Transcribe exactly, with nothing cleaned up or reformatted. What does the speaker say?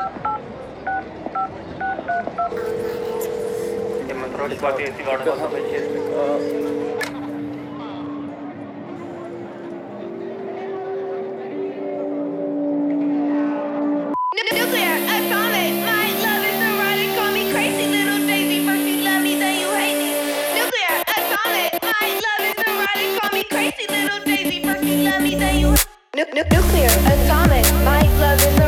Nuclear, atomic, my love is erotic. Call me crazy little Daisy. First you love me, then you hate me. Nuclear, atomic, my love is erotic. Call me crazy little Daisy. First you love me, then you. Nu- nu- nuclear, atomic, my love is